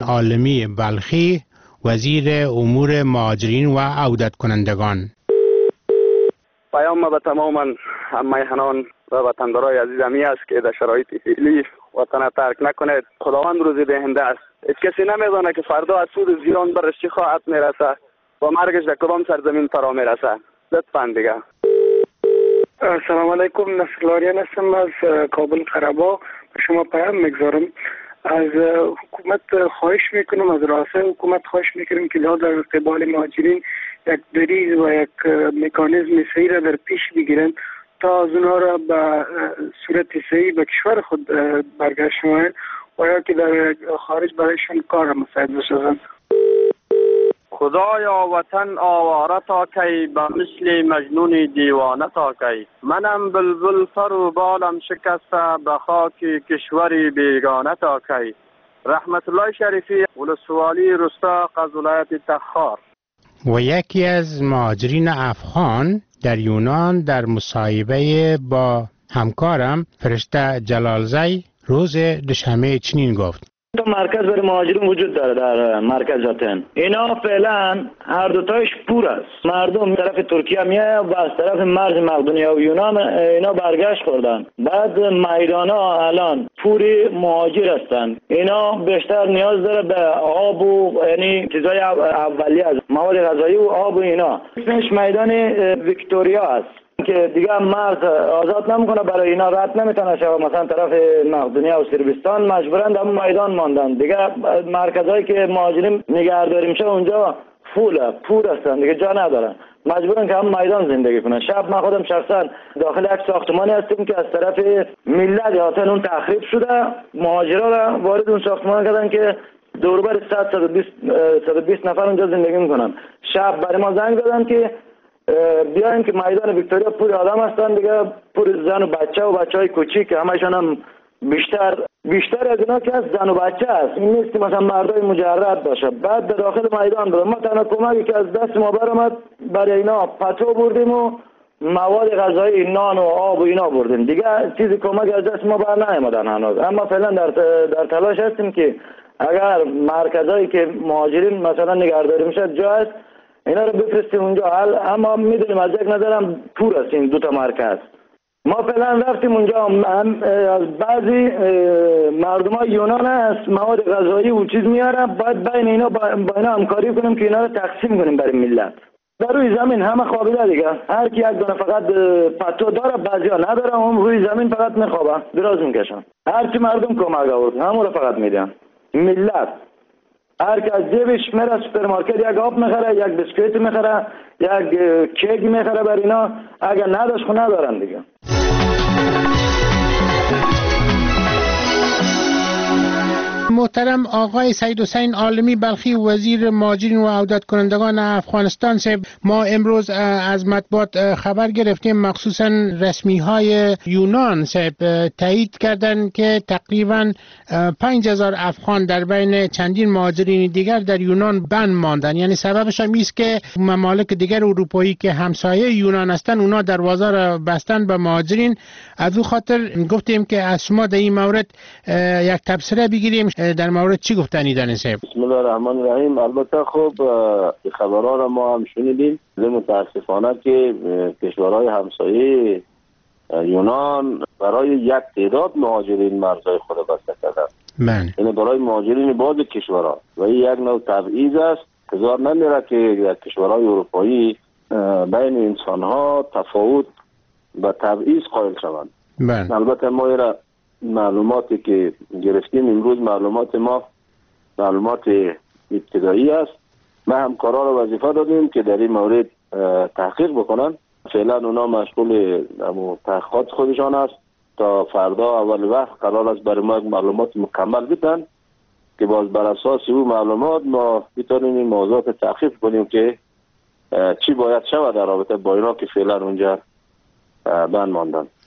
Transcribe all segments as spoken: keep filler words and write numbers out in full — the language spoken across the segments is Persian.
عالمی بلخی، وزیر امور مهاجرین و عودت کنندگان. پیام به تمام میهنان و وطندارای عزیزمی است که در شرایط فعلی وطن ترک نکنید. خداوند روزی دهنده است. هیچ کسی نمیدونه که فردا از سود زیان برش چی خواهد میرسه و مرگش در کدام سرزمین فرا میرسه. لطفاً دیگه. السلام علیکم، نصرلاریان هستم از کابل قره‌باغ. به شما پیام میگذارم. از حکومت خواهش میکنم، از رؤسای حکومت خواهش میکنم که لحاظ در قبال مهاجرین یک دریز و یک مکانیزم صحیح را در پیش بگیرند تا از اونها را به صورت صحیح به کشور خود برگشتند و یا که در خارج برایشان کار را مساعد بسازند. خدایا وطن آواره تا کی، به مثل مجنون دیوانه تا کی. منم بلبل سر و بالم شکسته، به خاک کشوری بیگانه تا کی. رحمت الله شریفی، ولسوالی رستاق از ولایت تخار. و یکی از مهاجرین افغان در یونان در مصاحبه با همکارم فرشته جلالزی روز دوشنبه چنین گفت: دو مرکز برای مهاجرین وجود داره در مرکز آتن. اینا فعلا هر دو تایش پور است. مردم طرف ترکیه میایه و از طرف مرز مقدونیه و یونان اینا برگشت خوردن. بعد میدانا الان پوری مهاجر هستن. اینا بیشتر نیاز داره به آب و یعنی چیزای اولیه از مواد غذایی و آب و اینا. اسمش میدان ویکتوریا است که دیگه مرز آزاد نمیکنه، برای اینا رد نمیتونه شو. مثلا طرف مقدونیه و صربستان مجبورن در میدان ماندن. دیگه مرکزایی که مهاجرین نگهداری میشه اونجا فوله پور هستن، دیگه جا ندارن، مجبورن که هم میدان زندگی کنن. شب ما خودم شخصا داخل یک ساختمانی هستیم که از طرف ملت آتن اون تخریب شده. مهاجرا را وارد اون ساختمان کردن که دور بر صد صد و بیست نفر اونجا زندگی میکنن. شب برای ما زنگ زدن که بیاین که میدان ویکتوریا پور آدم هستن، دیگه پور زن و بچه و بچه های کوچیک، همشون هم بیشتر بیشتر از اینا که از زن و بچه است. این نیست که مثلا مردای مجرد باشه. بعد در داخل میدان بود. ما تنها کمکی که از دست ما برآمد برای اینا پتو بردیم و مواد غذایی نان و آب و اینا بردیم. دیگه چیزی کمک از دست ما بر نیامدن هنوز. اما فعلا در در تلاش هستیم که اگر مرکزایی که مهاجرین مثلا نگهداری میشه جا است، اینا رو بفرستیم اونجا. اما میدونیم از یک نظرم پور است این دو تا مرکز. ما فعلا رفتیم اونجا، هم از بعضی مردمای یونان است مواد غذایی و چیز میاره، باید بین اینا با اینا همکاری کنیم که اینا رو تقسیم کنیم برای ملت. در روی زمین همه خوابیده دیگه، هر کی یک دونه فقط پتو داره، بعضیا نداره، اون روی زمین فقط میخوابه، دراز میکشن. هر کی مردم کمک آورد همون رو فقط میدن. ملت هر کی از جیبش میره سوپرمارکت یک آب میخره، یک بسکویت میخره، یک کیک میخره بر اینا، اگر نداشت خو ندارن دیگه. محترم آقای سید حسین عالمی بلخی، وزیر مهاجرین و عودت کنندگان افغانستان صاحب، ما امروز از مطبوعات خبر گرفتیم مخصوصا رسمی های یونان صاحب تایید کردن که تقریبا پنج هزار افغان در بین چندین مهاجرین دیگر در یونان بند ماندن. یعنی سببش هم است که ممالک دیگر اروپایی که همسایه یونان هستن اونا دروازه را بستن به مهاجرین. از او خاطر گفتیم که از شما در این مورد یک تبصره بگیریم، در مورد چی گفتنی دارین صاحب؟ بسم الله الرحمن الرحیم. البته خب خبرها را ما هم شنیدیم. متاسفانه که کشورهای همسایه یونان برای یک تعداد مهاجرین مرزهای خود بسته کردند. من یعنی برای مهاجرین بعض کشورها و این یک نوع تبعیض است. انتظار نمیره که کشورهای اروپایی بین انسانها تفاوت و تبعیض قائل شوند. من البته ما را معلوماتی که گرفتیم امروز معلومات ما معلومات ابتدایی است. ما همکارا را وظیفه دادیم که در این مورد تحقیق بکنن. فعلا اونا مشغول تحقیقات خودشان است. تا فردا اول وقت قرار است برای ما معلومات مکمل بدن که باز بر اساس او معلومات ما بتونیم این موضوعات تحقیق کنیم که چی باید شود در رابطه با اینا که فعلا اونجا بند ماندن.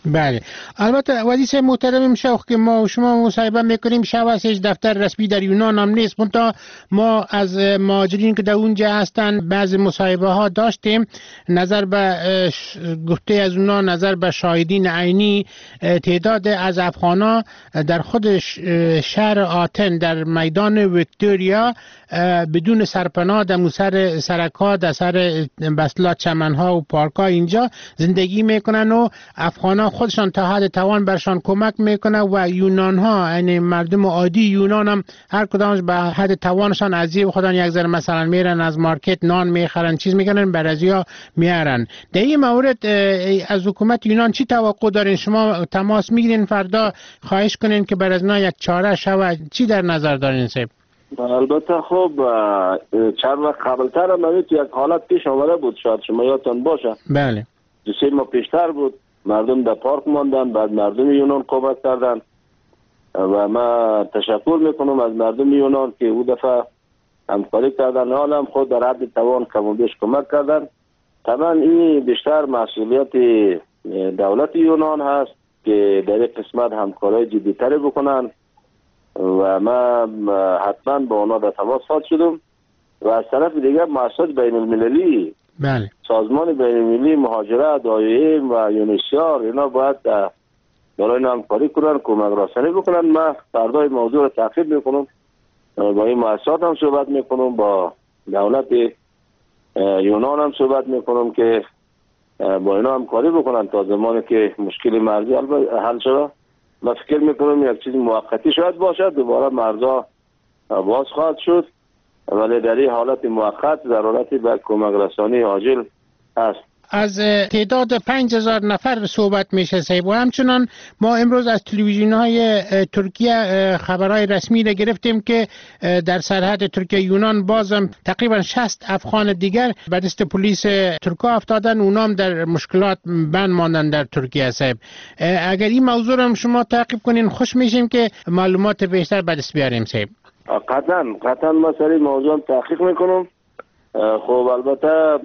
بله، البته وزیر محترم شوق که ما و شما مصاحبه میکنیم شب هستش، دفتر رسمی در یونان هم نیست، منتها ما از مهاجرین که در اونجا هستن بعض مصاحبه ها داشتیم، نظر به گفته از اونا، نظر به شاهدین عینی، تعداد از افغانا در خود شهر آتن در میدان ویکتوریا بدون سرپناه در سر سرکا در سر بسلا چمنها و پارکا اینجا زندگی میکنن و افغانا خودشان تا حد توان برشان کمک میکنه و یونان ها یعنی مردم عادی یونان هم هر کدامش به حد توانشان از جیب خودن یک ذره مثلا میرن از مارکت نان میخرن چیز میکنن برازیا میارن. در این مورد از حکومت یونان چی توقع دارین؟ شما تماس میگیرین فردا خواهش کنین که بر از اینا یک چاره شود، چی در نظر دارین صاحب؟ البته خب چند وقت قبلتر هم یک حالت پیش آمده بود، شاید شما یادتان باشه. بله، دو سه ماه پیشتر بود، مردم در پارک ماندن، بعد مردم یونان کمک کردن و من تشکر میکنم از مردم یونان که او دفعه همکاری کردن، حالا هم خود در حد توان کم و بیش کمک کردن. طبعا این بیشتر مسئولیت دولت یونان هست که در این قسمت همکاری جدی‌تری بکنن و من حتما با اونا در تماس خواهد شدم و از طرف دیگر مؤسسات بین المللی، بله، سازمان بین المللی مهاجرت، آی‌ام و یونیسیار اینا باید برای اینا همکاری کنن، کمک رسانی بکنن. من فردا موضوع رو تعقیب میکنم، با این مؤسسات هم صحبت میکنم، با دولت یونان هم صحبت میکنم که با اینا همکاری بکنن تا زمانی که مشکل مرزی حل شده. من فکر میکنم یک چیز موقتی شاید باشد، دوباره مرزا باز خواهد شد، ولی در این حالت موقت ضرورتی به کمک رسانی عاجل هست. از تعداد پنج هزار نفر صحبت میشه صاحب و همچنان ما امروز از تلویزیون های ترکیه خبرهای رسمی را گرفتیم که در سرحد ترکیه یونان بازم تقریبا شصت افغان دیگر به دست پلیس ترکا افتادن، اونام در مشکلات بند ماندن در ترکیه صاحب. اگر این موضوع هم شما تعقیب کنین خوش میشیم که معلومات بیشتر به دست بیاریم صاحب. قطعا قطعا ما سری موضوع تحقیق میکنم. خب البته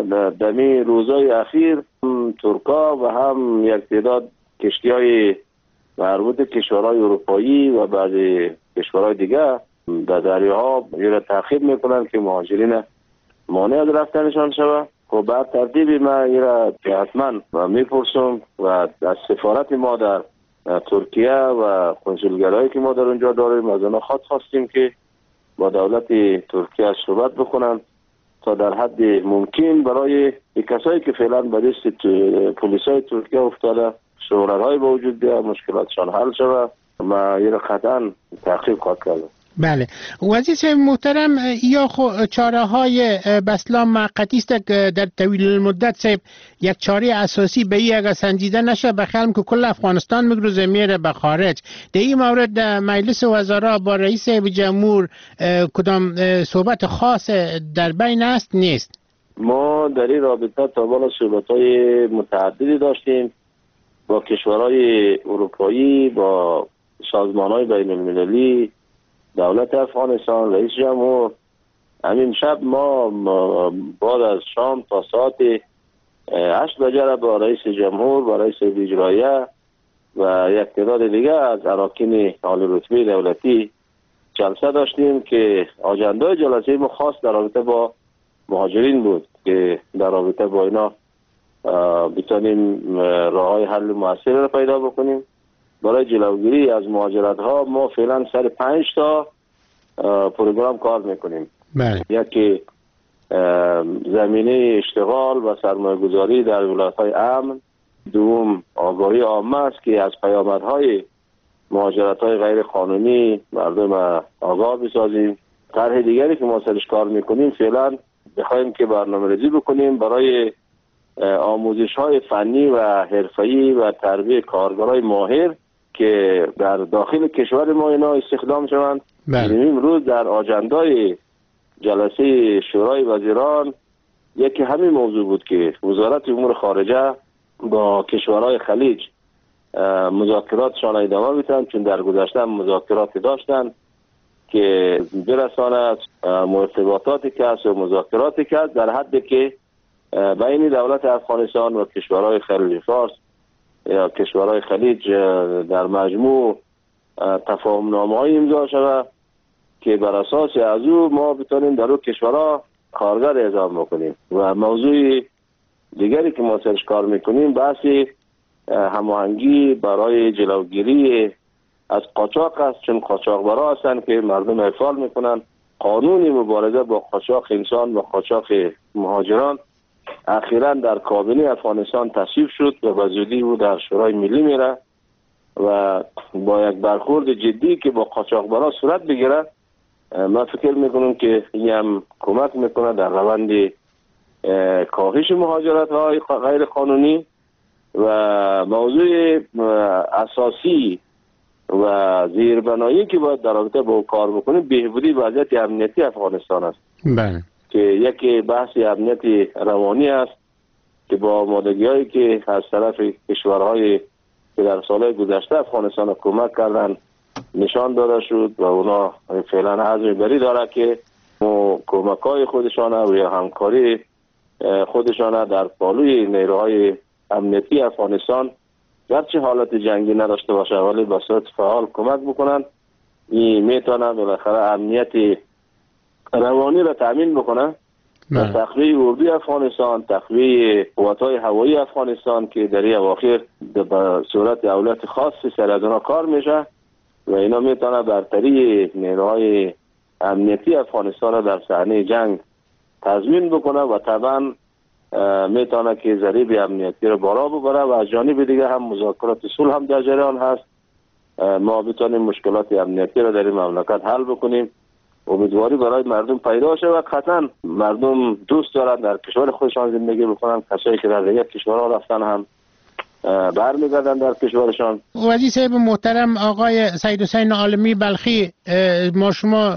دمی روزهای اخیر ترکا و هم یک تعداد کشتی های مربوط کشورهای اروپایی و بعضی کشورهای دیگه در دریاها را تعقیب میکنن که مهاجرین مانع از رفتنشان شود. خب بعد ترتیبی من را حتما میپرسم و از سفارت ما در ترکیه و کنسولگرایی که ما در اونجا داریم از اونها خواست خواستیم که با دولت ترکیه صحبت بکنن تا در حد ممکن برای کسایی که فعلا به دست پلیسای ترکیه افتاده شوررهای به وجود بیاد، مشکلاتشان حل شود. ما یه قطعا تحقیق خواهد کردم. بله، وزیر محترم یا خو چاره های بسلام موقتی است که در طویل المدت صاحب یک چاره اساسی به این اگر سنجیده نشه بخیالم که کل افغانستان میگروزه میره به خارج. در این مورد در مجلس وزرا با رئیس جمهور کدام صحبت خاص در بین است نیست؟ ما در این رابطه تا بالا صحبت های متعددی داشتیم با کشورهای اروپایی، با سازمان های بین المللی، دولت افغانستان، رئیس جمهور. همین شب ما بعد از شام تا ساعت هشت بجه با رئیس جمهور و رئیس اجرایه و یک تعداد دیگه از اراکین عالی رتبه دولتی جلسه داشتیم که آجنده جلسه ما خاص در رابطه با مهاجرین بود که در رابطه با اینا بتونیم راههای حل موثر را پیدا بکنیم. برای جلوگیری از مهاجرت ها ما فعلا سر پنج تا پروگرام کار میکنیم. بله. یکی زمینه اشتغال و سرمایه گذاری در ولایت های امن، دوم آگاهی عامه است که از پیامدهای مهاجرت های غیر قانونی مردم آگاه بسازیم. طرح دیگری که ما سرش کار میکنیم فعلا بخوایم که برنامه‌ریزی بکنیم برای آموزش های فنی و حرفه‌ای و تربیت کارگرای ماهر که در داخل کشور ما اینا استخدام شوند. امروز در آجندای جلسه شورای وزیران یکی همین موضوع بود که وزارت امور خارجه با کشورهای خلیج مذاکراتشان ادامه بدن، چون در گذشته مذاکرات داشتن که برساند مرتباطاتی که هست و مذاکراتی که هست در حدی که بین دولت افغانستان و کشورهای خلیج فارس یا کشورهای خلیج در مجموع تفاهم نامه‌های امضا شود که بر اساس از او ما بتونیم در اون کشورها کارگر اعزام بکنیم. و موضوع دیگری که ما سرش کار میکنیم بحثی هماهنگی برای جلوگیری از قاچاق است، چون قاچاقبرا هستند که مردم اغفال میکنن. قانون مبارزه با قاچاق انسان و قاچاق مهاجران اخیراً در کابینه افغانستان تصویب شد و به زودی او در شورای ملی میره و با یک برخورد جدی که با قاچاقبرا صورت بگیره، من فکر میکنم که این هم کمک میکنه در روند کاهش مهاجرت های غیر قانونی. و موضوع اساسی و زیربنایی که باید در رابطه با کار بکنیم بهبودی وضعیت امنیتی افغانستان است. بله. که یکی بحث امنیت روانی است که با آمادگی هایی که از طرف کشورهای که در سالهای گذشته افغانستان کمک کردن نشان داده شد و اونا فعلا عزم بری داره که کمک های خودشان و یا همکاری خودشان در پالوی نیروهای امنیتی افغانستان گرچه حالت جنگی نداشته باشه ولی به صورت فعال کمک بکنن. این میتونه بالاخره امنیت روانی را تامین بکنه. تقویه اردوی افغانستان، تقویه قوت‌های هوایی افغانستان که در این اواخر به صورت اولویت خاص سر از اونا کار میشه و اینا میتونه برتری نیروهای امنیتی افغانستان را در صحنه جنگ تضمین بکنه و طبعا میتونه که ضریب امنیتی را بالا ببره و از جانب دیگه هم مذاکرات صلح هم در جریان هست. ما بتونیم مشکلات امنیتی را در این مملکت حل بکنیم. امیدواری برای مردم پیدا شه و قطعا مردم دوست دارن در کشور خودشان زندگی بکنن. کسایی که در دیگر کشورها رفتن هم برمیگردن در کشورشان. وزیر صاحب محترم آقای سید حسین عالمی بلخی، ما شما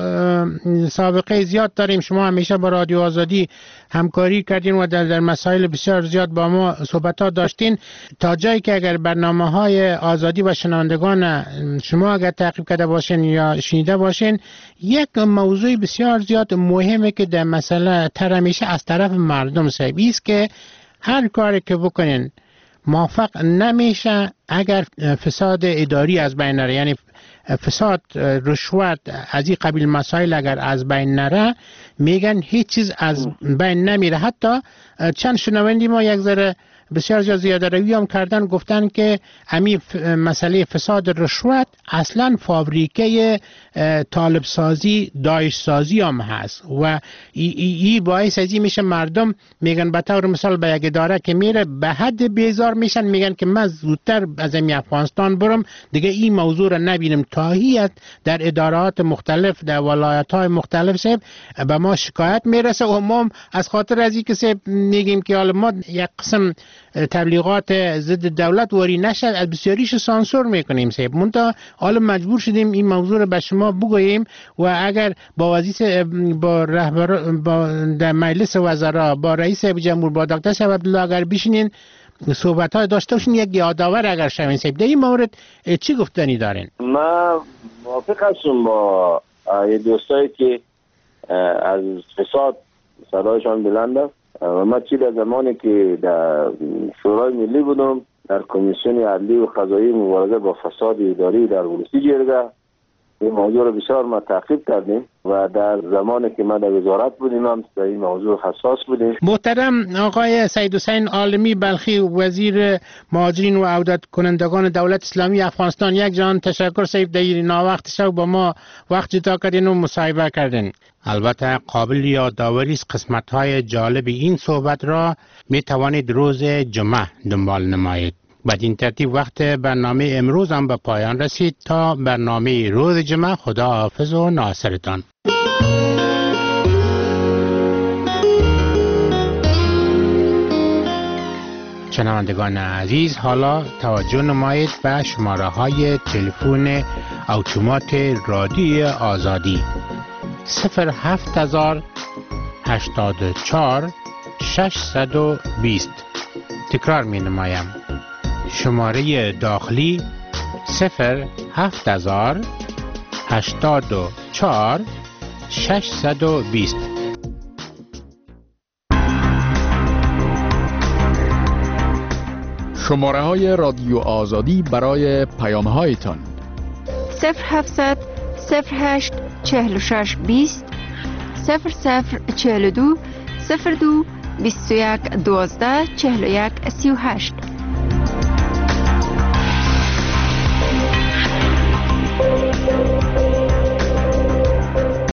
سابقه زیاد داریم، شما همیشه با رادیو آزادی همکاری کردین و در, در مسائل بسیار زیاد با ما صحبتات داشتین. تا جایی که اگر برنامه های آزادی و شنوندگان شما اگر تعقیب کرده باشین یا شنیده باشین، یک موضوع بسیار زیاد مهمه که در مسئله تر همیشه از طرف مردم صاحب است که هر کاری که بکنین موفق نمیشه اگر فساد اداری از بین نره، یعنی فساد، رشوت، از این قبیل مسائل اگر از بین نره میگن هیچ چیز از بین نمیره. حتی چند شنوندی ما یک ذره بسیار زیاده روی هم کردن، گفتن که همین مسئله فساد رشوت اصلا فابریکه طالب سازی، داعش سازی هم هست و این باعث ازی میشه مردم میگن به طور مثال به یک اداره که میره به حد بیزار میشن، میگن که من زودتر از این افغانستان برم دیگه این موضوع را نبینم. تاهیت در ادارات مختلف در ولایت های مختلف سب به ما شکایت میرسه و ما از خاطر از این که سب میگیم که حالا ما یک قسم تبلیغات ضد دولت واری نشد از بسیاریش سانسور میکنیم سیب منتها حالا مجبور شدیم این موضوع رو به شما بگوییم و اگر با وزیر با رهبر با در مجلس وزرا با رئیس جمهور با دکتر صاحب عبدالله اگر بشینین صحبت های داشته باشین یک یادآور اگر شوین سیب در این مورد چی گفتنی دارین؟ من موافق هستم با دوستایی که از فساد صدایشان بلند است و من چی در زمانی که در شورای ملی بودم در کمیسیون عدلی و قضایی مبارزه با فساد اداری در ولسی جرگه این موضوع رو بسیار ما تعقیب کردیم و در زمانی که ما در وزارت بودیم هم در این موضوع حساس بودیم. محترم آقای سید حسین عالمی بلخی وزیر مهاجرین و عودت کنندگان دولت اسلامی افغانستان، یک جان تشکر سید در ناوقت شب با ما وقت جدا کردین و مصاحبه کردین. البته قابل یادآوری است قسمت‌های جالب این صحبت را می توانید روز جمعه دنبال نمایید. بدین ترتیب وقت برنامه امروز هم به پایان رسید. تا برنامه روز جمعه خدا حافظ و ناصرتان. شنوندگان عزیز، حالا توجه نمایید به شماره های تلفن اتومات رادیو آزادی صفر هفت هزار هشتاد و چهار ششصد و بیست. تکرار می نمایم. شماره داخلی صفر هفت هزار هشتاد و چهار ششصد و بیست. شماره های رادیو آزادی برای پیام هایتان: صفر هفتصد صفر هشت چهل و شش بیست صفر صفر چهل و دو صفر دو بیست و یک دوازده چهل و یک سی و هشت.